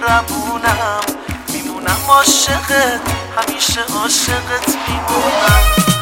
مهربونم، میمونم عاشقت، همیشه عاشقت میمونم.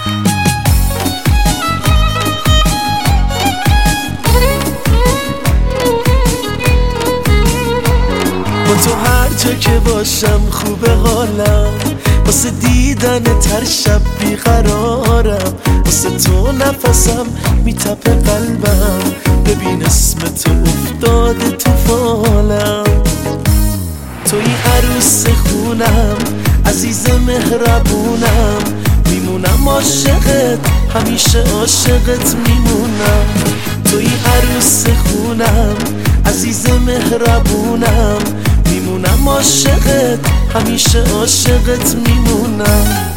با تو هر جا که باشم خوبه حالم، واسه دیدن تر شب بیقرارم، واسه تو نفسم میتپه قلبم، ببین اسم تو افتاده تو فالم. توی عروس خونم، عزیز مهربونم، میمونم عاشقت، همیشه عاشقت میمونم. توی عروس خونم، عزیز مهربونم، میمونم عاشقت، همیشه عاشقت میمونم.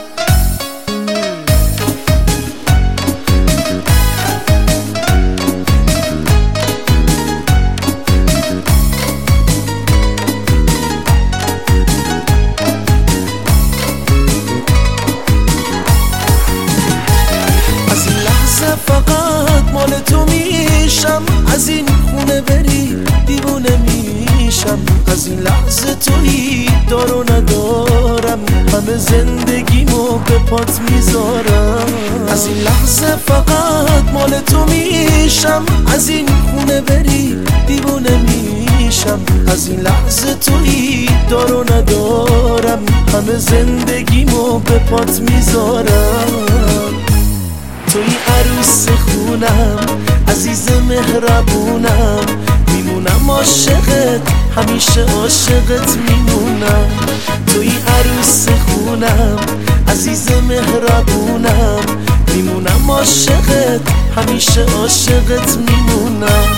از این لحظه فقط مال تو میشم، از این خونه بری دیوونه میشم. از این لحظه تویی دار و ندارم، همه زندگیمو به پات میذارم. از این لحظه فقط مال تو میشم، از این خونه بری دیوونه میشم. از این لحظه تویی دار و ندارم، همه زندگیمو به پات میذارم. توی عروس خونم، عزیز مهربونم، میمونم عاشقت، همیشه عاشقت میمونم. توی عروس خونم، عزیز مهربونم، میمونم عاشقت، همیشه عاشقت میمونم.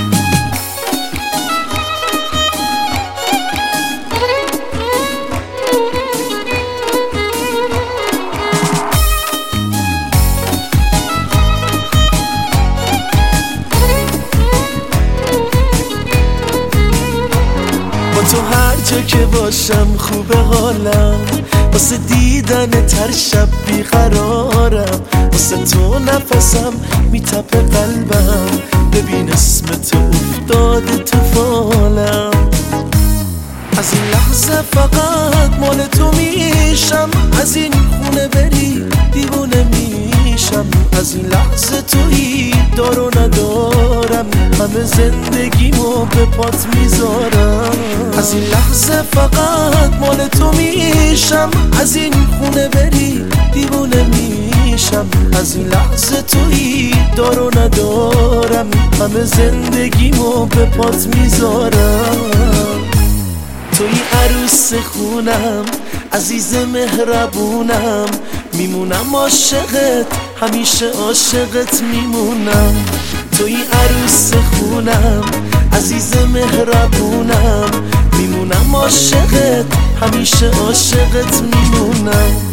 تو هر جا که باشم خوبه حالم، واسه دیدن تر شب بیقرارم، واسه تو نفسم میتپه قلبم، ببین اسم تو افتاده تو فالم. از این لحظه فقط مال تو میشم، از این خونه بری دیوونه میشم. از این لحظه تویی دار و ندارم، همه زندگیمو به پات میذارم. از این لحظه فقط مال تو میشم، از این خونه بری دیوونه میشم. از این لحظه تویی دار و ندارم، همه زندگیمو به پات میذارم. توی عروس خونم، عزیز مهربونم، میمونم عاشقت، همیشه عاشقت میمونم. توی عروس خونم، عزیز مهربونم، میمونم عاشقت، همیشه عاشقت میمونم.